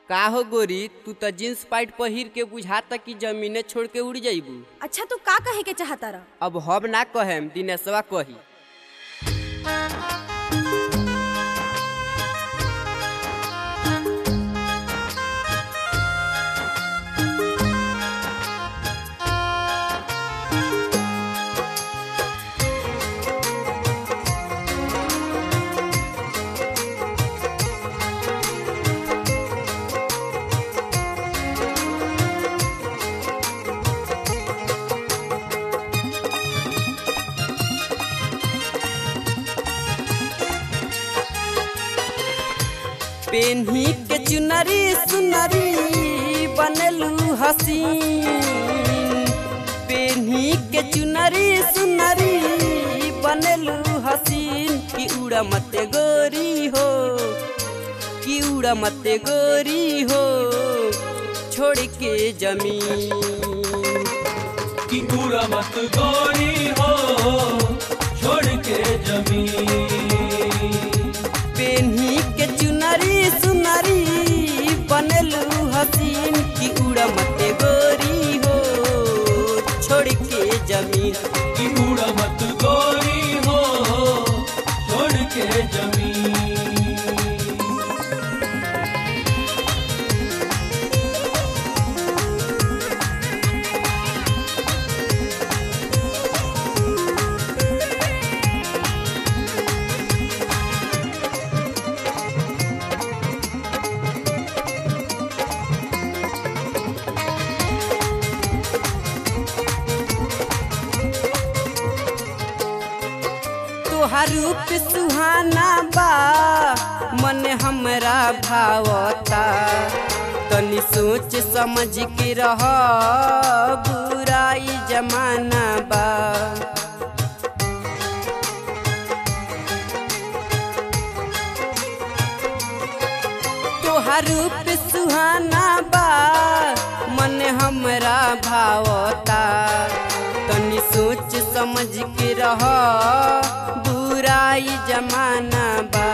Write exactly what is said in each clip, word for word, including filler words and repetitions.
का हो गोरी, तू तो जींस पैंट पहिर के बुझाता कि जमीने छोड़ के उड़ जाइबू। अच्छा तू का कहे के चाहता रह? अब हम ना कहेम, दिनेशवा कही। पेन्ही के चुनरी सुनरी बनलू हसीन, पेन्ही के चुनरी सुनरी बनलू हसीन। कि उड़ा मत गोरी हो, कि उड़ा मत गोरी हो छोड़ के जमीन। कि उड़ा मत गोरी हो छोड़ के जमीन। पेन्ही के चुनरी सुनरी बनलू हसीन। कि उड़ा मत गोरी हो छोड़ के जमीन। कि उड़ा मत गोरी हो छोड़ के जमीन। तोहार रूप सुहाना बा मन हमरा भावता। तनी सोच समझ के रह, बुराई जमाना बा। तोहार रूप सुहाना बा मन हमरा भावता। तनी सोच समझ के रह, बुराई जमाना बा।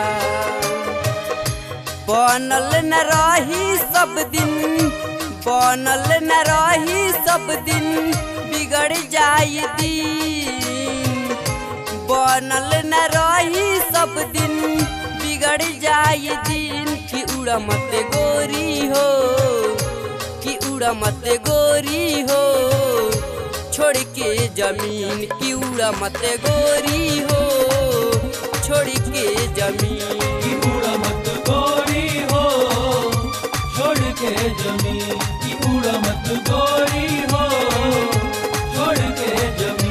बनल न रही सब दिन, बनल न रही सब दिन बिगड़ जाई दिन। बनल न रही सब दिन बिगड़ जाई दिन। कि उड़ा मत गोरी हो, कि उड़ा मत गोरी हो छोड़ के जमीन। कि उड़ा मत गोरी हो छोड़ के जमीन। कि उड़ा मत गोरी हो छोड़ के जमीन। कि उड़ा मत गोरी हो छोड़ के जमीन।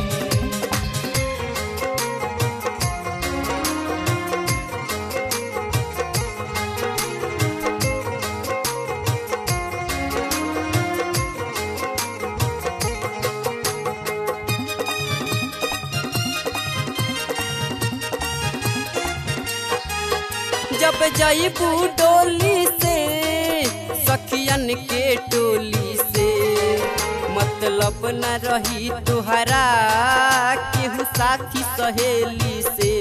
जब जाइबू डोली से सखियन के टोली से, मतलब न रही तुहरा केहू साथी सहेली से।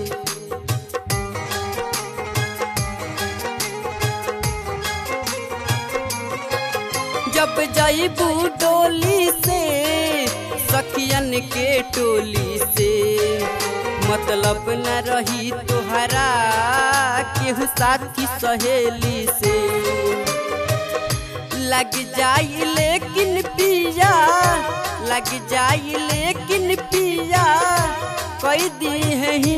जब जाइबू डोली से सखियन के टोली से, मतलब न रही तुहरा केहू साथी सहेली से। लग जाई लेकिन पिया, लग जाई लेकिन पिया कई दी है ही।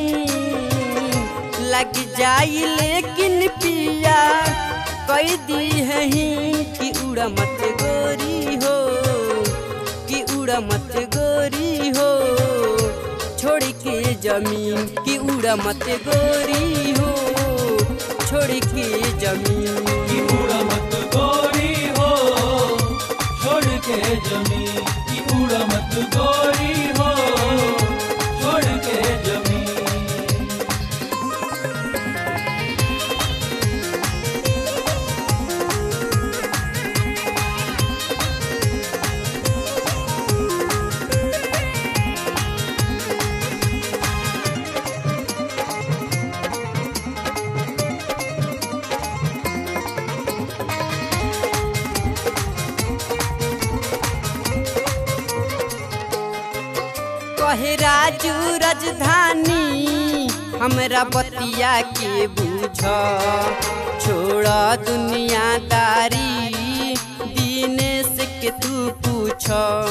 लग जाई लेकिन पिया कई दी है ही। कि उड़ा मत गोरी हो, कि उड़ा मत गोरी हो छोड़ के जमीन। कि उड़ा मत गोरी हो छोड़ के जमीन। कि उड़ा मत गोरी हो छोड़ के जमीन। कि उड़ा मत गोरी हो छोड़ के जमीन। कहे राजू राजधानी हमरा बतिया के बूझ छोड़ दुनियादारी दिनेश के तू पूछ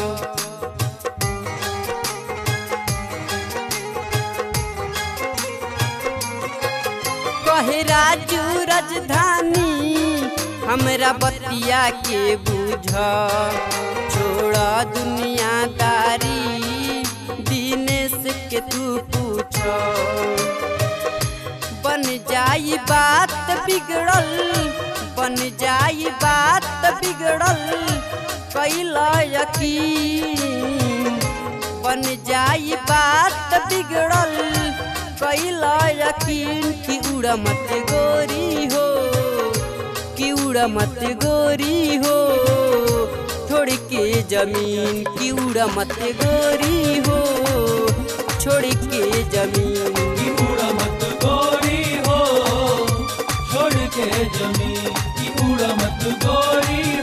कहे राजू राजधानी हमरा बतिया के बूझ छोड़ दुनियादारी दिनेश के तू पूछ बन जाई बात बिगड़ल बन जाई बात बिगड़ल कैला यकीन बन जाई बात बिगड़ल कैला यकीन कि उड़ा मत गोरी हो कि उड़ा मत गोरी हो छोड़ के जमीन कि उड़ा मत गोरी हो छोड़ के जमीन कि उड़ा मत गोरी हो छोड़ के जमीन कि उड़ा मत गोरी